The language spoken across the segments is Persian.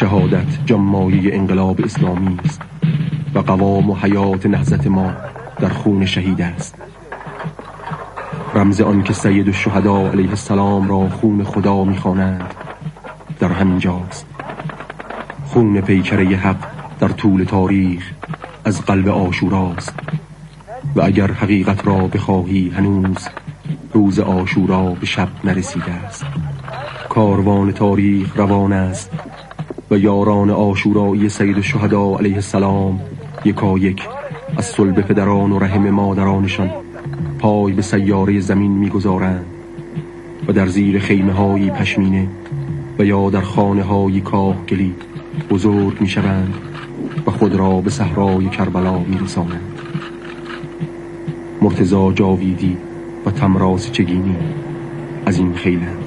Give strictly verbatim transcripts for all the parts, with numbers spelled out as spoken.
شهادت جمایه انقلاب اسلامی است و قوام و حیات نهضت ما در خون شهید است. رمز آن که سید الشهدا علیه السلام را خون خدا می‌خوانند در همین جاست. خون پیکره حق در طول تاریخ از قلب عاشوراست و اگر حقیقت را بخواهی هنوز روز عاشورا به شب نرسیده است. کاروان تاریخ روان است و یاران عاشورایی سید الشهدا علیه السلام یکا یک از صلب پدران و رحم مادرانشان پای به سیاره زمین می‌گذارند و در زیر خیمه‌های پشمینه و یا در خانه‌های کاهگلی بزرگ می‌شوند و خود را به صحرای کربلا می‌رسانند. مرتضی جاویدی و تمراس چگینی از این خیلند.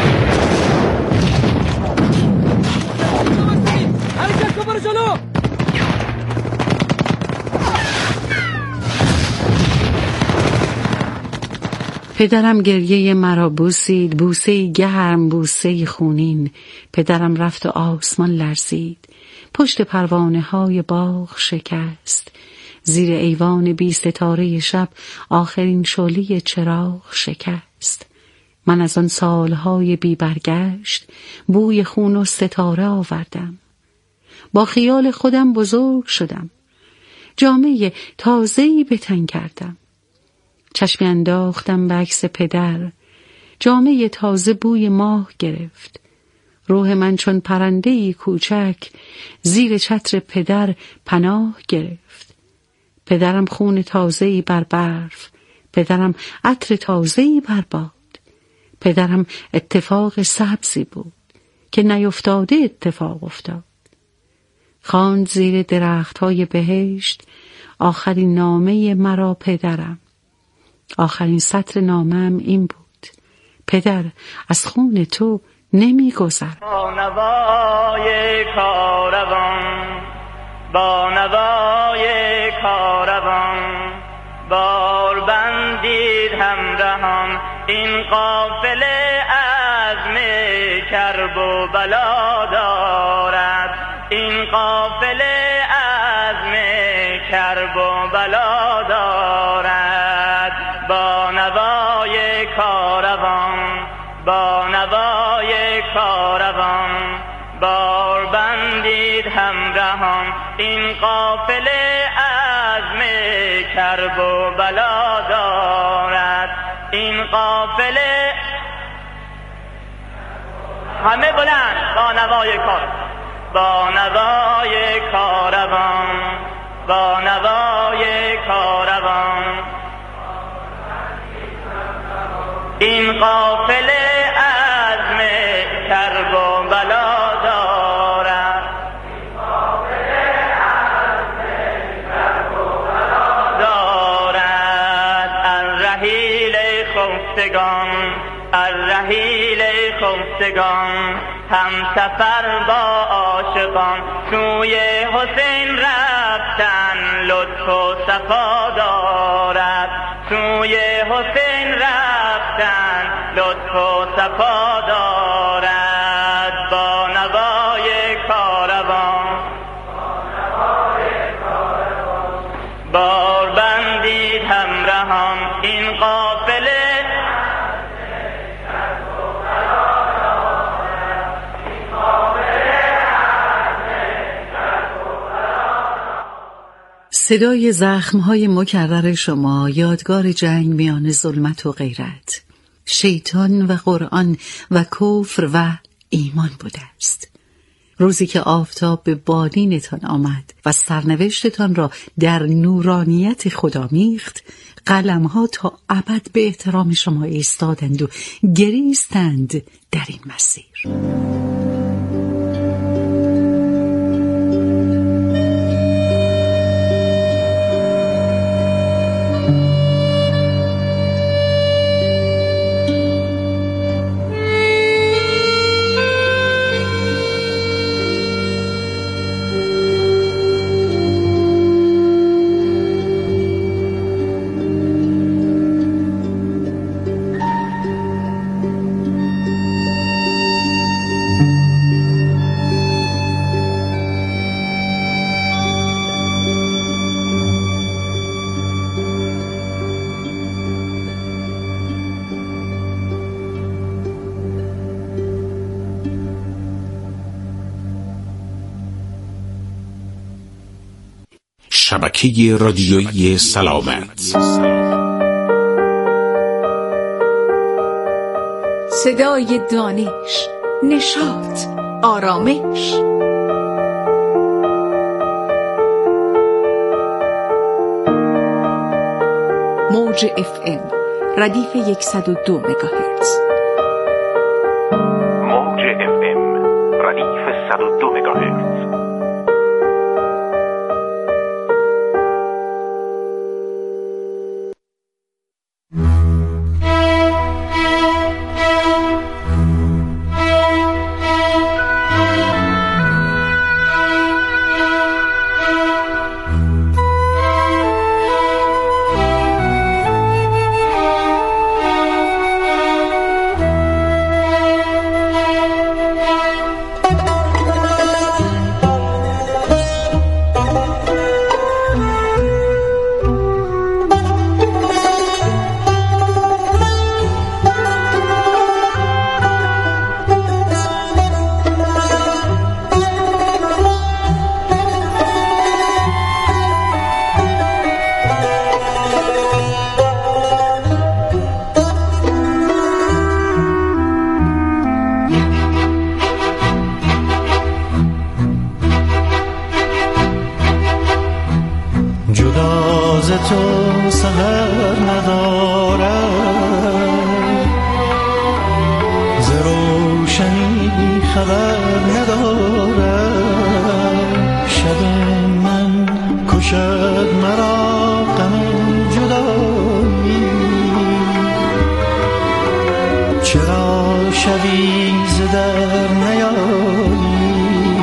پدرم گریه مرا بوسید، بوسه گرم، بوسه خونین. پدرم رفت و آسمان لرزید، پشت پروانه های باغ شکست. زیر ایوان بی ستاره شب آخرین شعله چراغ شکست. من از آن سالهای بی برگشت بوی خون و ستاره آوردم. با خیال خودم بزرگ شدم، جامعه تازه‌ای به تن کردم. چشمی انداختم به عکس پدر، جامعه تازه بوی ماه گرفت. روح من چون پرنده‌ای کوچک زیر چتر پدر پناه گرفت. پدرم خون تازه‌ای بر برف، پدرم عطر تازه‌ای بر باد. پدرم اتفاق سبزی بود که نیفتاده اتفاق افتاد. خواند زیر درخت‌های بهشت آخرین نامه مرا پدرم. آخرین سطر نامه‌ام این بود: پدر، از خون تو نمی‌گذرم. با نوای کاروان، با نوای کاروان، بار بندید همراهان این قافله عزم کرب و بلا دارد. این قافله عزم کرب و بلا دارد. با نوای کاروان، با نوای کاروان، بار بندید همراهان این قافله عزم کرب و بلا دارد. این قافله همه بلند با نوای کاروان، با نوای کاروان، با نوای کاروان، این قافله عزم کرب و بلا دارد. این قافله عزم کرب و بلا دارد. الرحیل خفتگان، الرحیل خفتگان، هم سفر با عاشقان سوی حسین رفتن لطف و صفا دارد. سوی حسین رفتن لطف و صفا دارد. با نوای کاروان، بار بندید همراهان این قافله. صدای زخم‌های مکرر شما یادگار جنگ میان ظلمت و غیرت، شیطان و قرآن و کفر و ایمان بوده است. روزی که آفتاب به بالینتان آمد و سرنوشتتان را در نورانیت خدا میخت، قلم‌ها تا ابد به احترام شما ایستادند و گریستند در این مسیر. thank you شبکه رادیویی سلامت. صدای دانش، نشاط، آرامش. موج اف ام ردیف صد و دو مگاهرتز. موج اف ام ردیف صد و دو مگاهرتز. تو سحر ندارد، ز روشنی خبر ندارد. شب من کشد مرا غم جدایی، چرا شبی ز در نیایی؟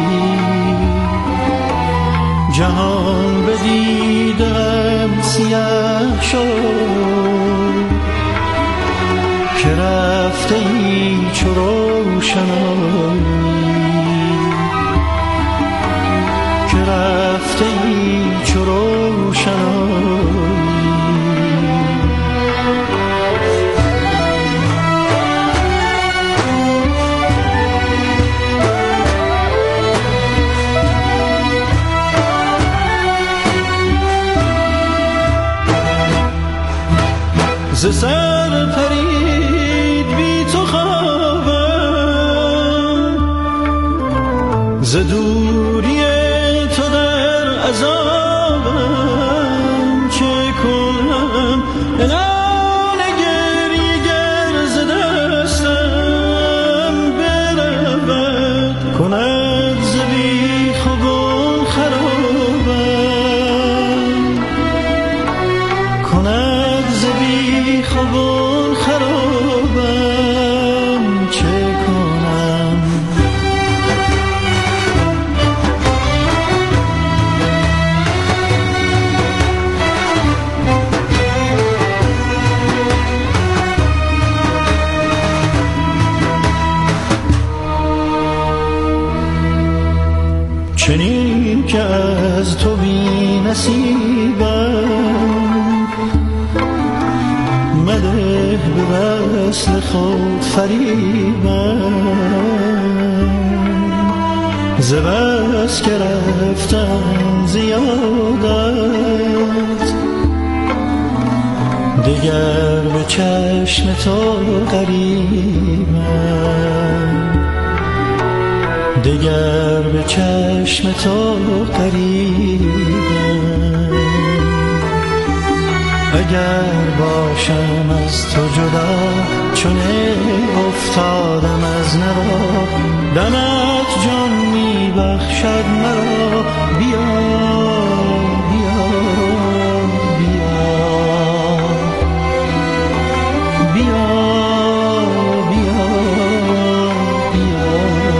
جهان بدیدم سیاه شد که رفته ای چو روشنایی، که رفته ای چو روشنایی. ز سر پرید بی تو خوابم، ز دوری تو در عذابم. چه کنم الان گریه گر ز دستم برود، کند ز بیخ و گل خرابم، کند ز بیخ و گل خرابم. چه کنم؟ چنین که از تو بی نصیبم، مده به وصل خود فریبم. ز بس که رفتم زیادت، دگر به چشم تو غریبم، دگر به چشم تو غریبم. اگر باشم از تو جدا، چونه افتادم از نوا، دمت جان می بخشد مرا. بیا بیا بیا بیا بیا بیا.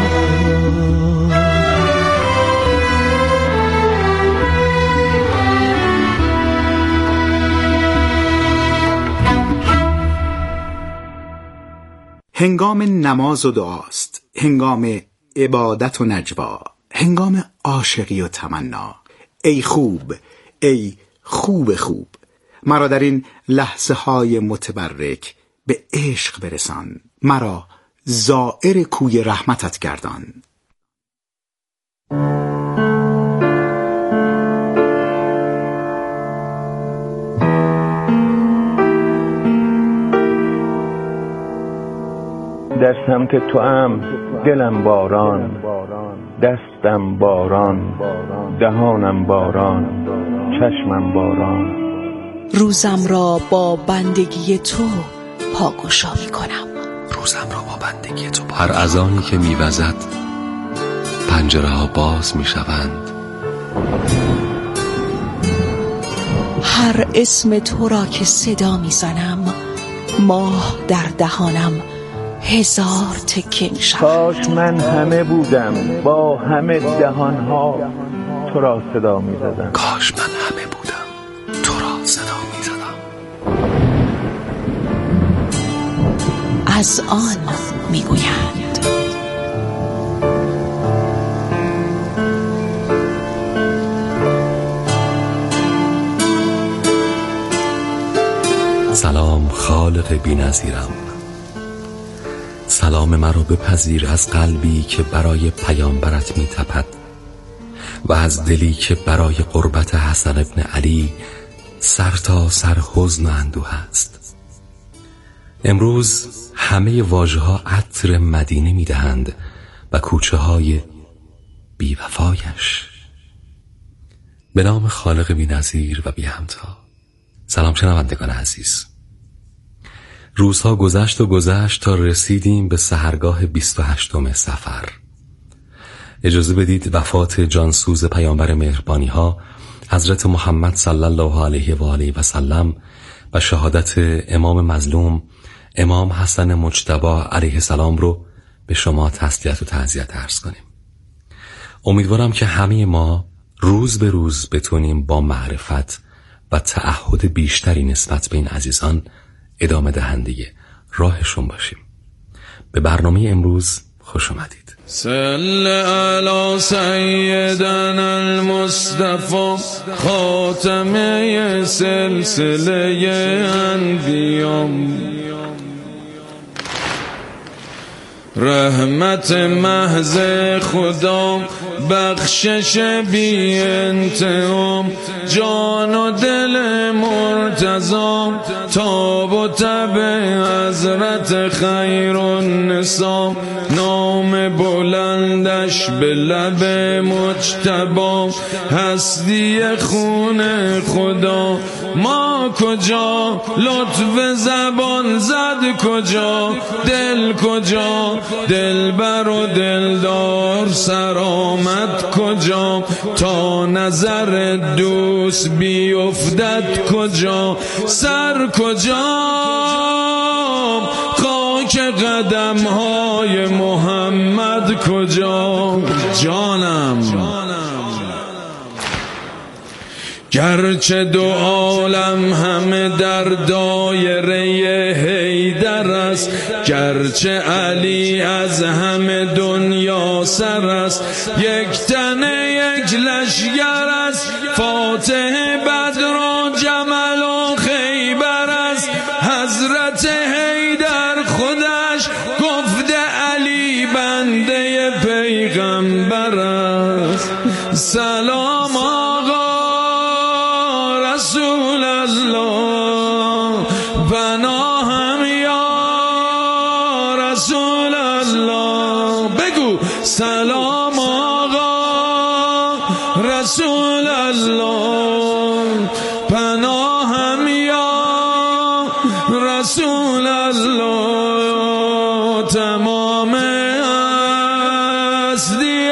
هنگام نماز و دعاست، هنگام عبادت و نجوا، هنگام عاشقی و تمنا. ای خوب، ای خوب خوب، مرا در این لحظه های متبرک به عشق برسان، مرا زائر کوی رحمتت گردان. در سمت تو ام دلم باران، دستم باران، دهانم باران، چشمم باران. روزم را با بندگی تو پاگشا می کنم. روزم را با بندگی تو. هر اذانی که میوزد پنجره ها باز می شوند. هر اسم تو را که صدا می زنم ماه در دهانم هزار تکه می شود. کاش من همه بودم با همه دهان ها تو را صدا می زدم. کاش من همه بودم تو را صدا می زدم. از آن می گویند سلام خالق بی‌نظیرم، سلام مرا بپذیر از قلبی که برای پیامبرت می تپد و از دلی که برای قربت حسن ابن علی سر تا سر حزن و اندوه است. امروز همه واژه ها عطر مدینه می دهند و کوچه های بی وفایش. به نام خالق بی‌نظیر و بی همتا. سلام شنوندگان عزیز. روزها گذشت و گذشت تا رسیدیم به سحرگاه بیست و هشتم صفر. اجازه بدید وفات جانسوز پیامبر مهربانی ها حضرت محمد صلی الله علیه و آله و سلم و شهادت امام مظلوم امام حسن مجتبی علیه السلام رو به شما تسلیت و تعزیت عرض کنیم. امیدوارم که همه ما روز به روز بتونیم با معرفت و تعهد بیشتری نسبت به این عزیزان ادامه دهنده راهشون باشیم. به برنامه امروز خوش اومدید. صل علی سیدنا المصطفى خاتمه سلسله انبیا، رحمت محض خدا، بخشش بی انتهام، جان و دل مرتضی، تاب و تب حضرت خیر النساء، نام بلندش به لب مجتبی، هستی خون خدا. ما کجا لطف زبان زد کجا، دل کجا دلبر و دلدار سرآمد کجا، تا نظر دوست بیفتد کجا، سر کجا خاک قدم های محمد کجا. جانم گرچه دو عالم همه در دایره حیدر است، گرچه علی از همه دنیا سر است، یک تنه یک لشگر است، فاتح بدر و جمل و خیبر است، حضرت حیدر خودش گفته علی بنده پیغمبر است. سلام آقا رسول الله، پناهم یا رسول الله. بگو سلام آقا رسول الله، پناهم یا رسول الله. تمام هستی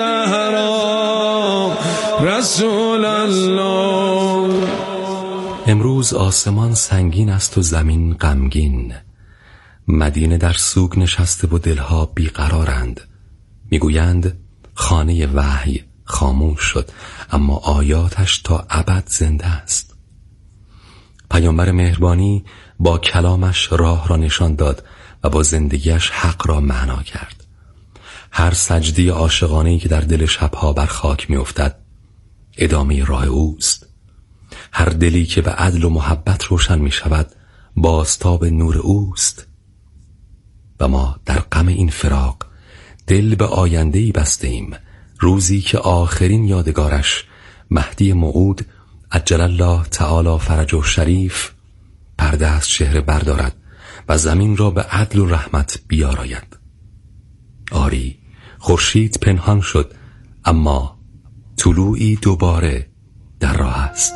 زهرا رسول الله. امروز آسمان سنگین است و زمین غمگین، مدینه در سوگ نشسته و دلها بیقرارند. میگویند خانه وحی خاموش شد اما آیاتش تا ابد زنده است. پیامبر مهربانی با کلامش راه را نشان داد و با زندگیش حق را معنا کرد. هر سجده عاشقانه‌ای که در دل شبها بر خاک می‌افتد ادامه راه اوست. هر دلی که به عدل و محبت روشن می شود بازتاب نور اوست. و ما در غم این فراق دل به آینده‌ای بسته ایم، روزی که آخرین یادگارش مهدی موعود عجل الله تعالی فرجه شریف پرده از چهره بردارد و زمین را به عدل و رحمت بیاراید. آری، خورشید پنهان شد، اما طلوعی دوباره در راه است.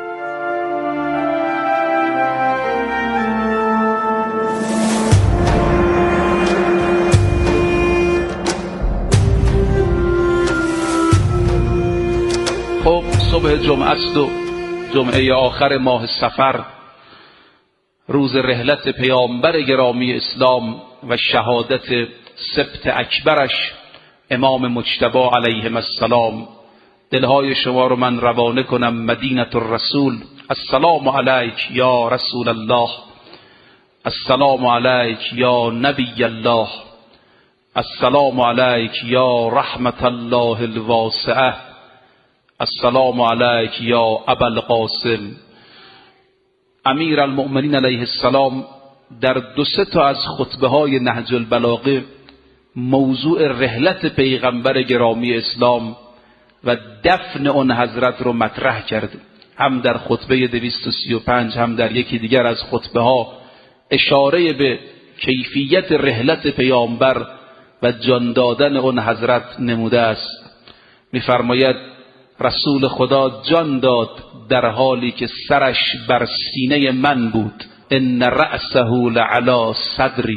خب صبح جمعه است و جمعه آخر ماه صفر، روز رحلت پیامبر گرامی اسلام و شهادت سبت اکبرش امام مجتبی علیه السلام. دلهای شما رو من روانه کنم مدینه الرسول. السلام علیک یا رسول الله، السلام علیک یا نبی الله، السلام علیک یا رحمت الله الواسعه، السلام علیک یا ابا القاسم. امیر المؤمنین علیه السلام در دو سه تا از خطبه های نهج البلاغه موضوع رحلت پیغمبر گرامی اسلام و دفن اون حضرت رو مطرح کرد. هم در خطبه دویست و سی و پنج هم در یکی دیگر از خطبه ها اشاره به کیفیت رحلت پیامبر و جان دادن اون حضرت نموده است. می‌فرماید رسول خدا جان داد در حالی که سرش بر سینه من بود، ان رأسه لعلی صدری.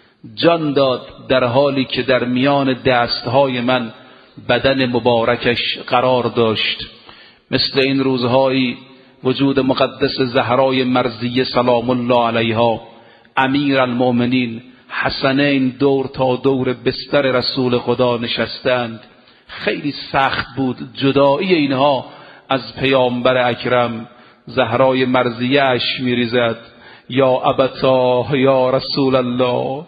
جان داد در حالی که در میان دستهای من بدن مبارکش قرار داشت. مثل این روزهایی وجود مقدس زهرای مرضیه سلام الله علیها، امیر المؤمنین حسنین دور تا دور بستر رسول خدا نشستند. خیلی سخت بود جدایی اینها از پیامبر اکرم. زهرای مرضیه اش میریزد یا ابتا یا رسول الله.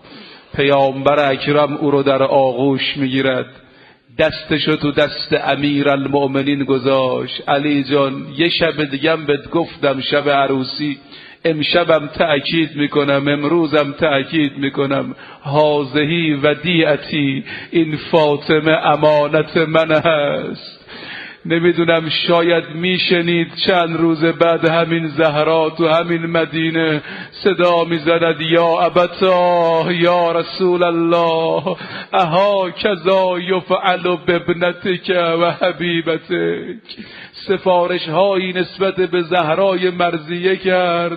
پیامبر اکرم او رو در آغوش میگیرد، دستشو تو دست امیر المؤمنین گذاشت. علی جان یه شب دیگم بهت گفتم شب عروسی، امشبم تأکید میکنم، امروزم تأکید میکنم، هازهی ودیعتی، این فاطمه امانت من هست. نمیدونم شاید میشنید چند روز بعد همین زهرا تو همین مدینه صدا میزند یا ابتا یا رسول الله اها کذا یفعل بابنتک و حبیبتک. سفارش هایی نسبت به زهرای مرضیه کرد،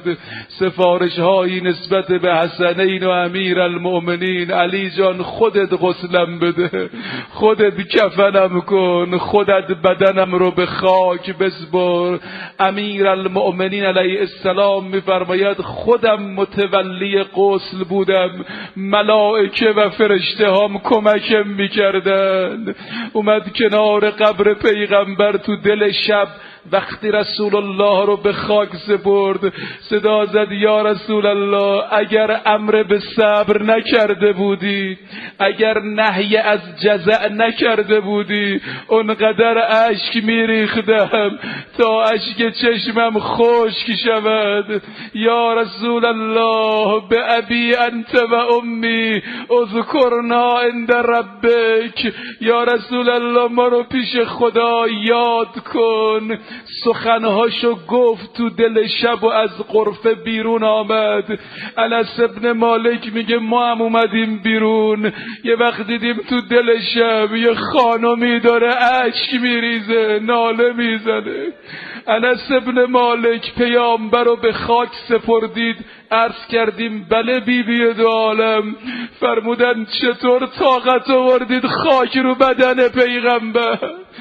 سفارش هایی نسبت به حسنین و امیر المؤمنین. علی جان خودت غسلم بده، خودت کفنم کن، خودت بدنم رو به خاک بسپر. امیر المؤمنین علیه السلام میفرماید خودم متولی غسل بودم، ملائکه و فرشته هم کمکم میکردن. اومد کنار قبر پیغمبر تو دل شب وقتی رسول الله رو به خاک سپرد صدا زد یا رسول الله اگر امر به صبر نکرده بودی، اگر نهی از جزع نکرده بودی، اونقدر اشک میریختم تا اشک چشمم خشک شود. یا رسول الله به ابی انت و امی اذکرنا عند ربک. یا رسول الله ما رو پیش خدا یاد کن. سخنهاشو گفت تو دل شب و از غرفه بیرون آمد. انس ابن مالک میگه ما هم اومدیم بیرون، یه وقت دیدیم تو دل شب یه خانمی داره اشک میریزه، ناله میزنه. انس ابن مالک پیامبر رو به خاک سپردید. عرض کردیم بله بیبی دو عالم. فرمودن چطور طاقت آوردید خاک رو بدن پیغمبر؟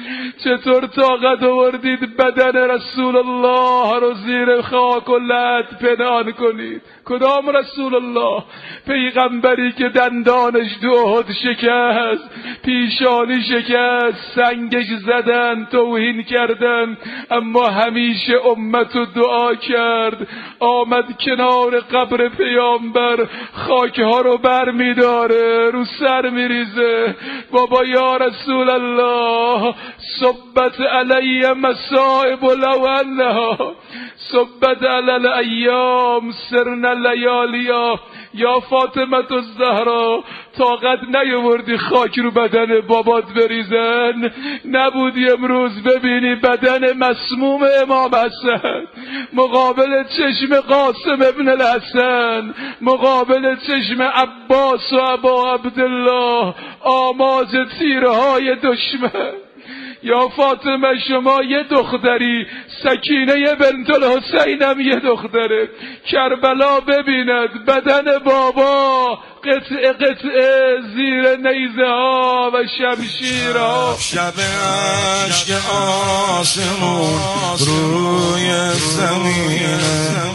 چطور طاقت آوردید بدن رسول الله رو زیر خاک و لعت پنهان کنید؟ کدام رسول الله؟ پیغمبری که دندانش دو احد شکست، پیشانی شکست، سنگش زدن، توهین کردن، اما همیشه امتو دعا کرد. آمد کنار قبر پیامبر، خاکها رو بر میداره، رو سر میریزه. بابا یا رسول الله صبت علی مصائب لو انها صبت علی الایام سرنا لیالیا. یا فاطمه الزهرا طاقت نیاوردی خاک رو بدن بابات بریزن؟ نبودی امروز ببینی بدن مسموم امام حسن مقابل چشم قاسم ابن الحسن، مقابل چشم عباس و ابا عبدالله آماج تیرهای دشمن. یا فاطمه شما یه دختری، سکینه بنت الحسین هم یه دختره. کربلا ببیند بدن بابا قطعه قطعه زیر نیزه ها و شمشیرها. شب عشق آسمون روی زمینه،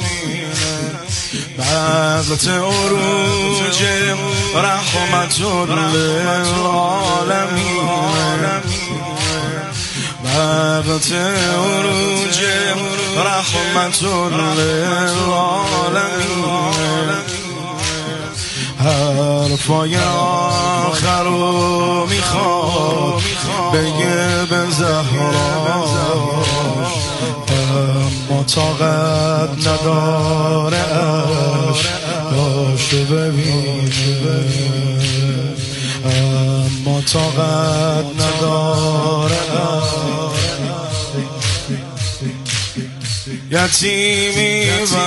وقت عروج رحمت للعالمین، وقت عروج رحمت للعالمین. حرفای آخر رو میخواد بگه به زهرا، اما طاقت نداره عشقاشو ببینه، اما طاقت نداره. یتیمی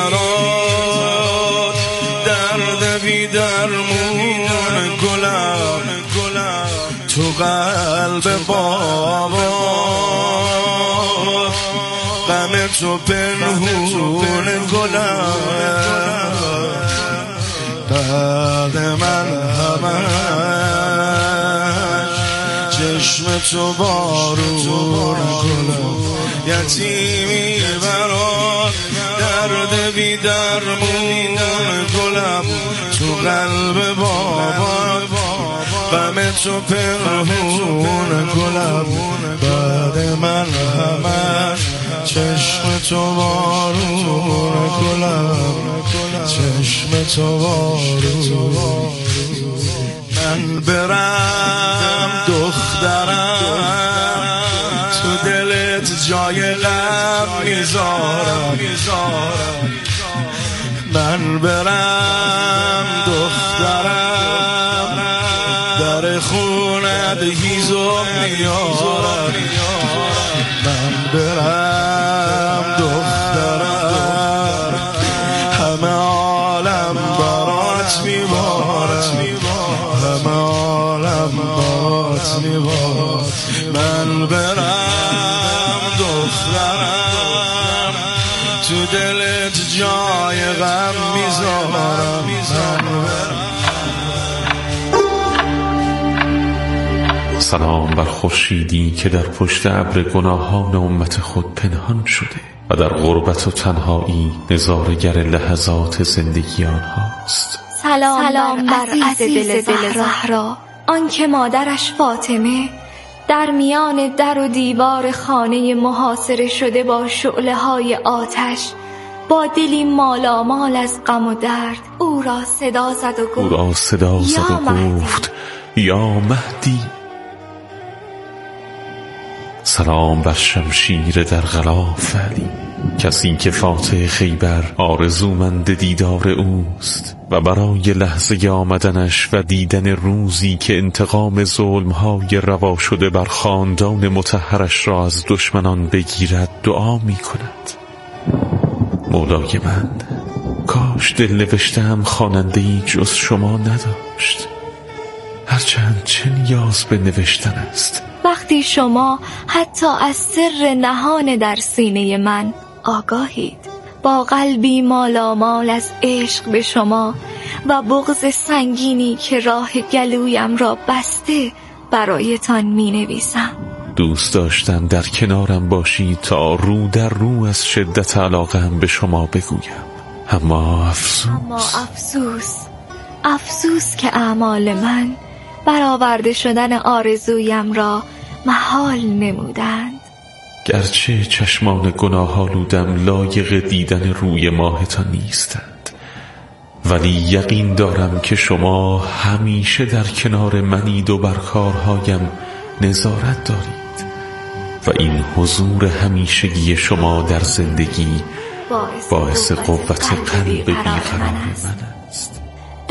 برات درد بی درمون گلم تو قلب بابا، غم تو پنهون گلم، بعد من همش چشم تو بارون گلم. یتیمی برات درد بی درمون گلم تو قلب بابا، غم تو پنهون گلم، بعد من همش چشم تو بارون گلم، چشم تو بارون. من برم دخترم تو دلت جای غم میذارم، من برم دخترم در خونت هیزم میارم، من برم دخترم همه عالم برات میبارم، همه عالم برات میبارم. من برم دخترم تو دلت جای غم میذارم، من برم. سلام بر خورشیدی که در پشت ابر گناهان امت خود پنهان شده و در غربت و تنهایی نظاره‌گر لحظات زندگی آنهاست. سلام, سلام بر عزیز دل زهرا، آن که مادرش فاطمه در میان در و دیوار خانه محاصره شده با شعله های آتش، با دلی مالامال از غم و درد او را صدا زد و گفت او را صدا زد و گفت یا مهدی. سلام بر شمشیر در غلاف علی، کسی که فاتح خیبر آرزومند دیدار اوست و برای لحظه آمدنش و دیدن روزی که انتقام ظلمهای روا شده بر خاندان مطهرش را از دشمنان بگیرد دعا می کند. مولای من، کاش دل نوشتم خواننده‌ای جز شما نداشت، هرچند چه نیاز به نوشتن است وقتی شما حتی از سر نهان در سینه من آگاهید. با قلبی مالامال از عشق به شما و بغض سنگینی که راه گلویم را بسته برایتان می نویسم. دوست داشتم در کنارم باشی تا رو در رو از شدت علاقه‌ام به شما بگویم، اما افسوس اما افسوس افسوس که اعمال من برآورده شدن آرزویم را محال نمودند. گرچه چشمان گناه آلودم لایق دیدن روی ماهتان نیستند، ولی یقین دارم که شما همیشه در کنار منید و بر کارهایم نظارت دارید و این حضور همیشگی شما در زندگی باعث قوت قلب بیقرار من است.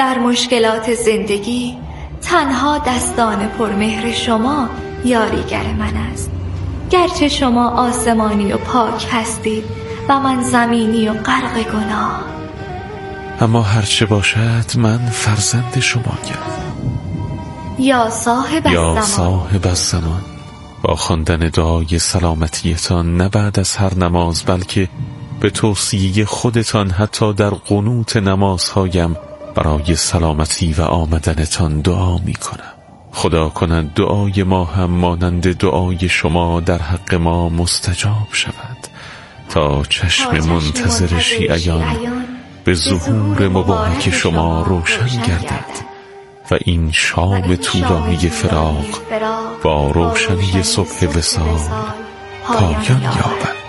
در مشکلات زندگی تنها دستان پرمهر شما یاریگر من است. گرچه شما آسمانی و پاک هستید و من زمینی و غرق گناه، اما هرچه باشد من فرزند شما گردم. یا صاحب یا الزمان صاحب الزمان، با خواندن دعای سلامتیتان نه بعد از هر نماز بلکه به توصیه خودتان حتی در قنوت نمازهایم برای سلامتی و آمدنتان دعا می کنم. خدا کند دعای ما هم مانند دعای شما در حق ما مستجاب شود تا چشم منتظر شیعیان به ظهور مبارک شما روشن گردد و این شام طولانی فراق با روشنی صبح وصال پایان یابد.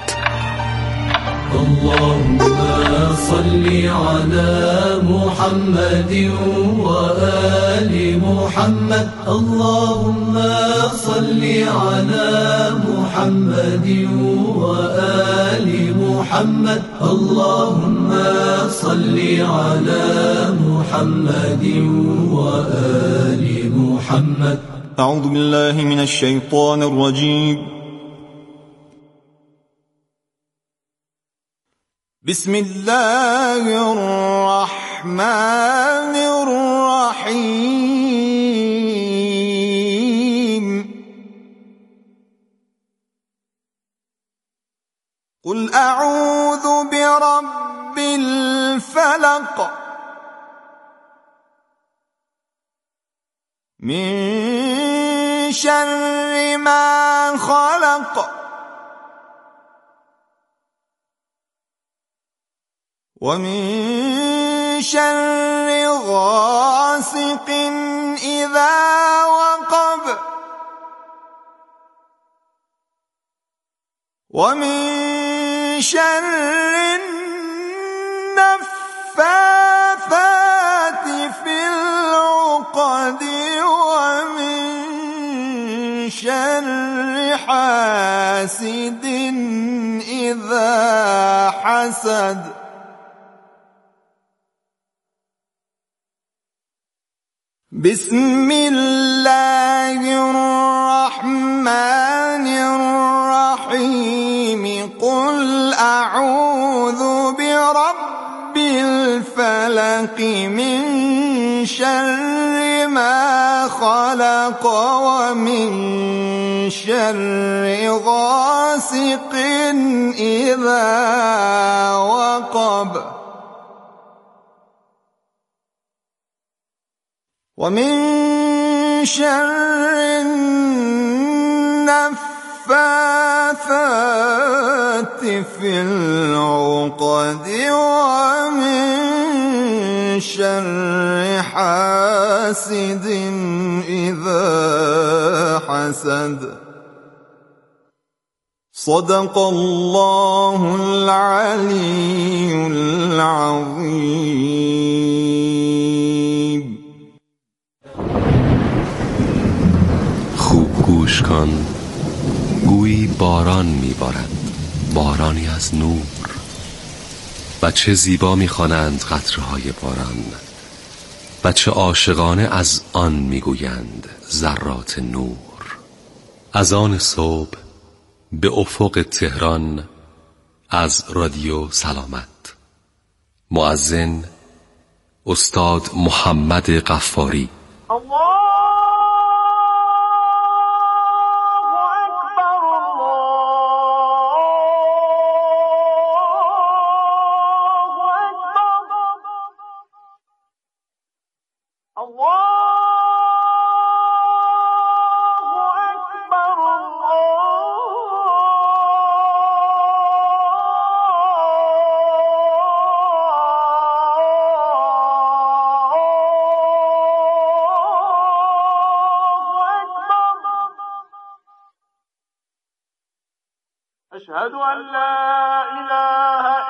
اللهم صل على محمد وآل محمد اللهم صل على محمد وآل محمد اللهم صل على محمد وآل محمد. أعوذ بالله من الشيطان الرجيم. بسم الله الرحمن الرحيم. قل أعوذ برب الفلق من شر ما خلق ومن شر غاسق إذا وقب ومن شر النفاثات في العقد ومن شر حاسد إذا حسد. بسم الله الرحمن الرحيم. قل أعوذ برب الفلق من شر ما خلق ومن شر غاسق إذا وقب ومن شر النفاثات في العقد ومن شر حاسد إذا حسد. صدق الله العلي العظيم. گوش کن، گویی باران میبارد، بارانی از نور. و چه زیبا میخوانند قطره‌های باران، و چه عاشقانه از آن میگویند ذرات نور. از آن صبح به افق تهران از رادیو سلامت. مؤذن استاد محمد غفاری. أشهد أن لا إله